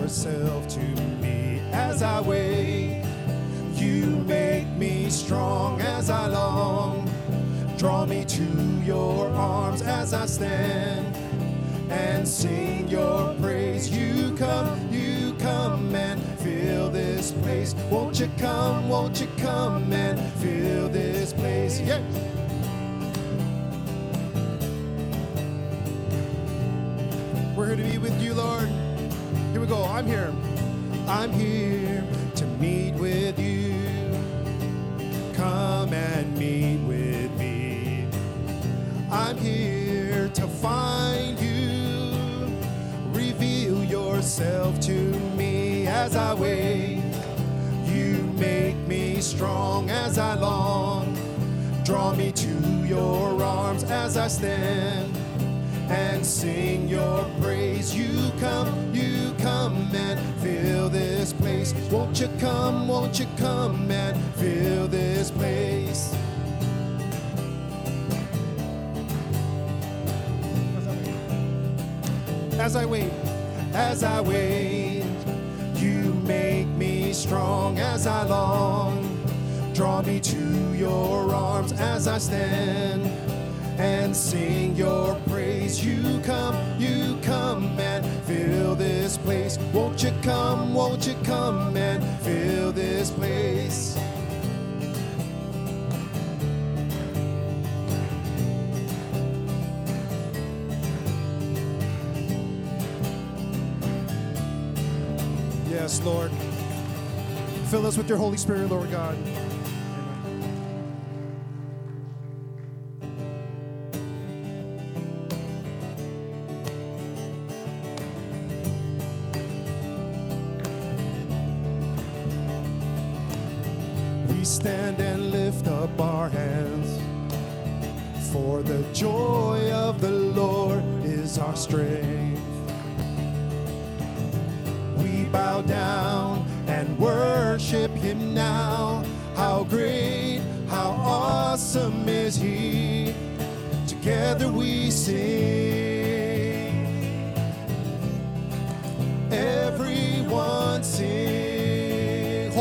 yourself to me as I wait. You make me strong as I long. Draw me to your arms as I stand and sing your praise. You come and fill this place. Won't you come and fill this place? Yeah. We're here to be with you, Lord. Here we go. I'm here to meet with you. Come and meet with me. I'm here to find you. Reveal yourself to me as I wait. You make me strong as I long. Draw me to your arms as I stand and sing your praise. You come and fill this place. Won't you come and fill this place? As I wait, you make me strong as I long. Draw me to your arms as I stand and sing your praise. You come and fill this place. Won't you come and fill this place? Yes, Lord. Fill us with your Holy Spirit, Lord God. We stand and lift up our hands, for the joy of the Lord is our strength. We bow down and worship him now. How great, how awesome is he. Together we sing. Everyone sing.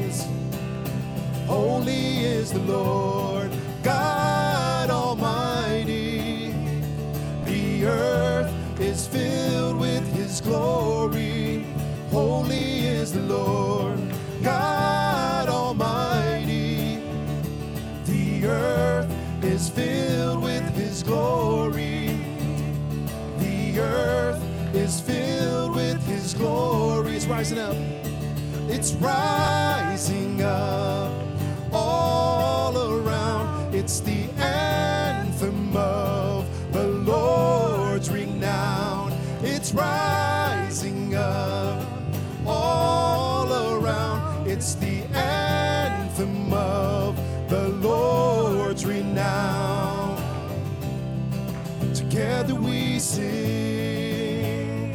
Holy is the Lord God Almighty. The earth is filled with his glory. Holy is the Lord God Almighty. The earth is filled with his glory. The earth is filled with his glory. It's rising up. It's rising up all around. It's the anthem of the Lord's renown. It's rising up all around. It's the anthem of the Lord's renown. Together we sing.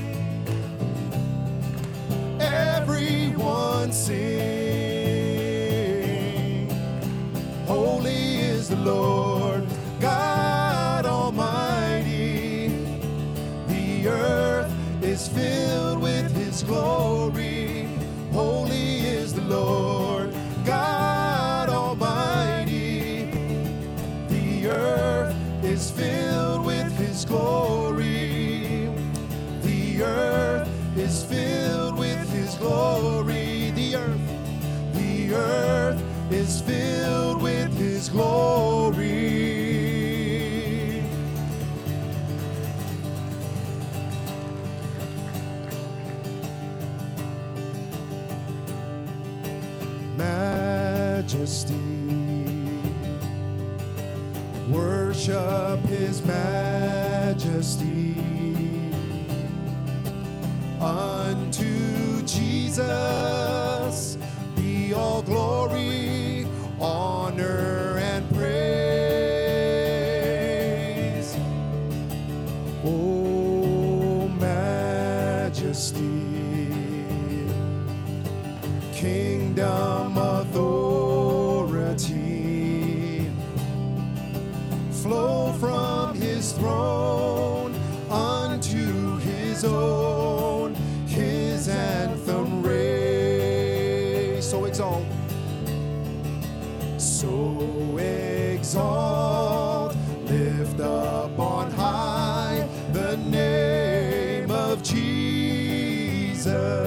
Everyone sing. Holy is the Lord God Almighty. The earth is filled with his glory. Holy is the Lord God Almighty. The earth is filled with his glory. The earth is filled with his glory. The earth is filled with his glory. Majesty, worship his majesty. Unto Jesus be all glory, honor, and praise. O majesty, kingdom, authority flow from his throne unto his own, his Jesus.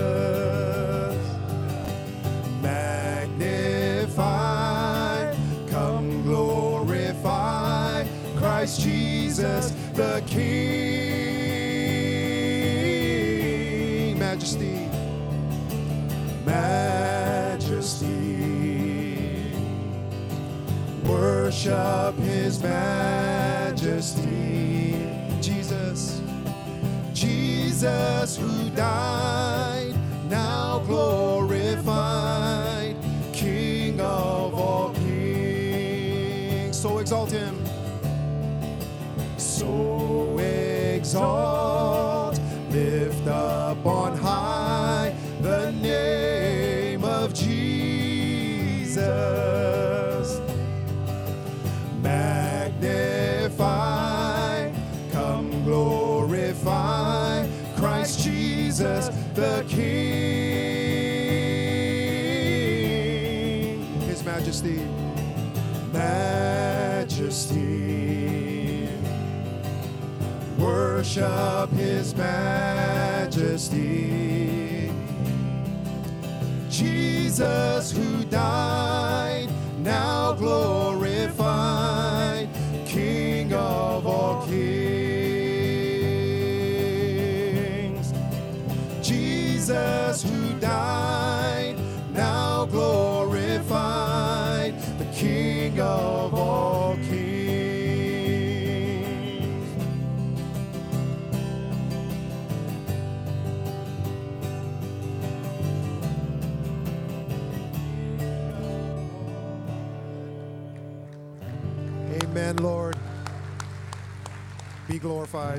Magnify, come glorify Christ Jesus the King. Majesty, majesty, worship his majesty. Jesus, Jesus who died, now glorified, King of all kings. So exalt him. So exalt, lift up on high the name of Jesus. Magnify, come glorify Christ Jesus the King. His majesty, majesty, worship his majesty. Jesus who died, now glorified, King of all kings. Jesus who died, now glorified, the King of all kings. Amen, Lord. Be glorified.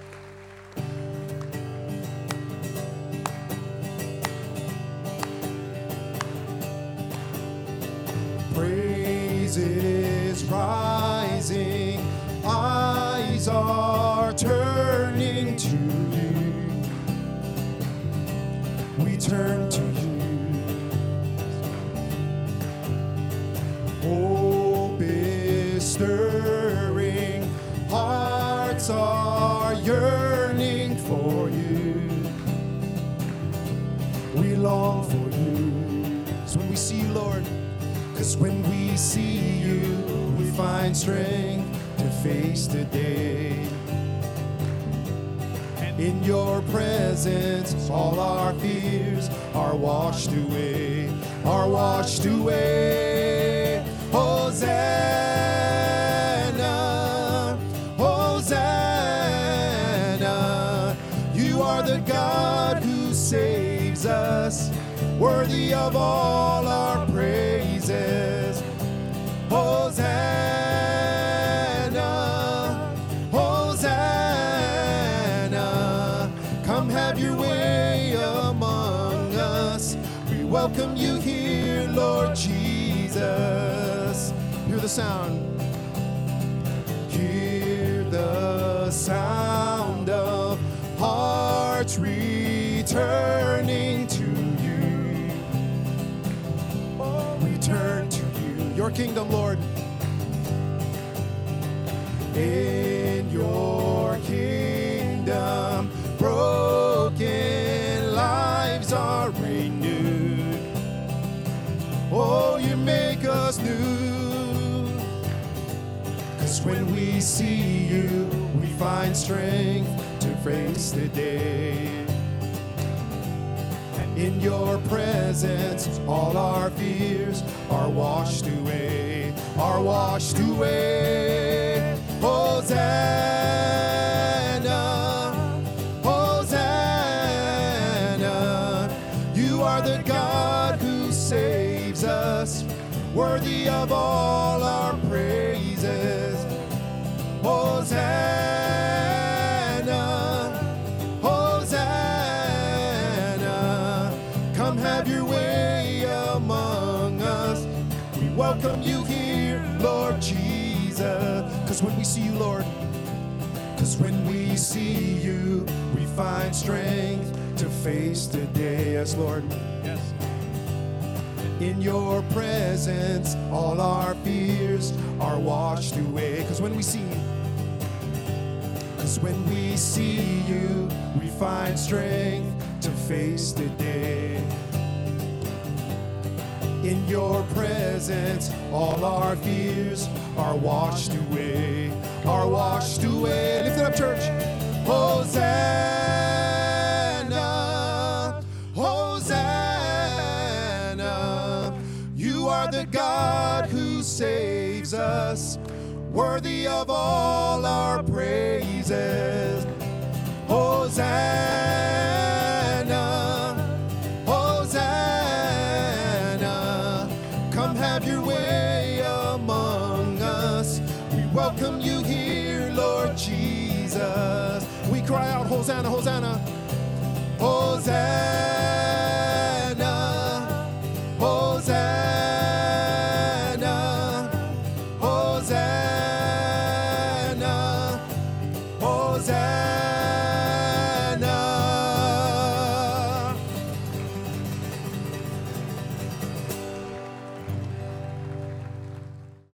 Praise is rising, eyes are turning to you. We turn to you. Hope is stirring, hearts are yearning for you. We long for you. So when we see you, Lord, because when we see you, we find strength to face the day. In your presence, all our fears are washed away, are washed away. Hosanna, Hosanna. You are the God who saves us, worthy of all our praises. Hosanna, Hosanna. Come have your way among us. We welcome you here, Lord Jesus. Hear the sound. Hear the sound of hearts returning to you. Oh, return to you. Your kingdom, Lord. In your kingdom, broken lives are renewed. Oh, you make us new. 'Cause when we see you, we find strength to face the day. In your presence, all our fears are washed away, are washed away. Hosanna, Hosanna. You are the God who saves us, worthy of all our praises. Hosanna, Hosanna. Come have your way among us. We welcome you here, Lord Jesus. 'Cause when we see you, Lord, 'cause when we see you, we find strength to face the day. Yes, Lord. Yes. In your presence, all our fears are washed away. 'Cause when we see you, 'cause 'cause when we see you, we find strength to face the day. In your presence, all our fears are washed away, are washed away. Lift it up, church. Hosanna, Hosanna. You are the God who saves us, worthy of all our praises. Hosanna, Hosanna. Come have your way among us. We welcome you here, Lord Jesus. We cry out, Hosanna, Hosanna. Hosanna, Hosanna, Hosanna, Hosanna.